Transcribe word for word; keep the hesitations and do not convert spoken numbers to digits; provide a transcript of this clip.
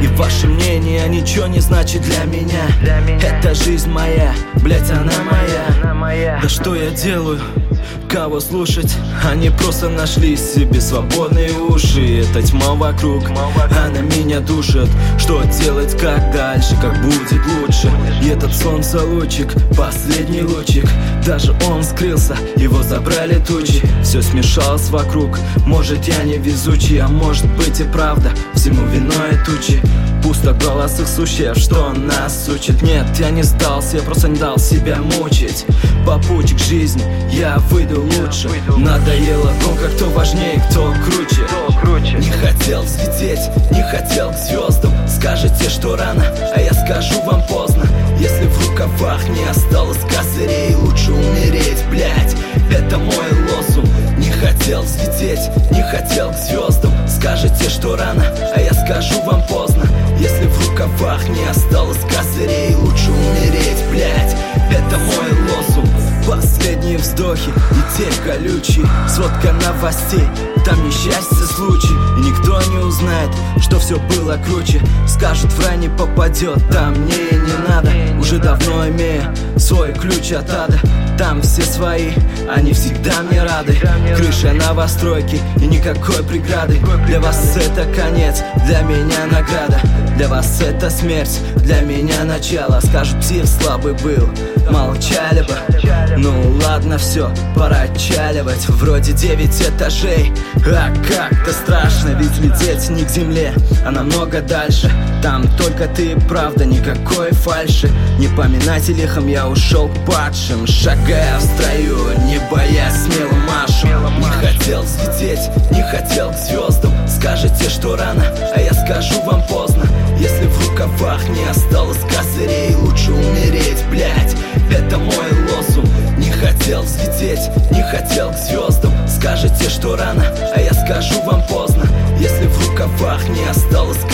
И ваше мнение ничего не значит для меня. Это жизнь моя, блять, она моя. Да что я делаю? Кого слушать? Они просто нашли себе свободные уши. Это тьма вокруг, она меня душит. Что делать, как дальше, как будет лучше? И этот солнце лучик, последний лучик, даже он скрылся, его забрали тучи. Все смешалось вокруг, может я не везучий, а может быть и правда, всему виной тучи. Пусто голос их существ, что он нас учит. Нет, я не сдался, я просто не дал себя мучить. По пути к жизни я выйду лучше. Надоело то, как кто важнее, кто круче. Не хотел взлететь, не хотел к звездам. Скажете, что рано, а я скажу вам поздно. Если в рукавах не осталось козырей, лучше умереть, блять, это мой лозунг. Не хотел взлететь, не хотел к звездам. Скажете, что рано, а я скажу вам поздно. Если в рукавах не осталось козырей, лучше умереть, блять, это мой лозунг. Последние вздохи и тень колючий, сводка новостей, там несчастье случай. И никто не узнает, что все было круче. Скажут, в рай не попадет, там мне и не надо. Уже давно имея свой ключ от ада. Там все свои, они всегда мне рады. Крыша новостройки и никакой преграды. Для вас это конец, для меня награда. Для вас это смерть, для меня начало. Скажут, тир слабый был, молчали бы. Ну ладно, все, пора отчаливать. Вроде девять этажей, а как-то страшно. Ведь лететь не к земле, а намного дальше. Там только ты, правда, никакой фальши. Не поминайте лихом, я ушел к падшим. Шагая в строю, не боясь, смело машу. Не хотел взлететь, не хотел к звездам. Скажете, что рано, а я скажу вам поздно. Если в рукавах не осталось козырей, лучше умереть, блять, это мой лозунг. Не хотел взлететь, не хотел к звездам. Скажете, что рано, а я скажу вам поздно. Если в рукавах не осталось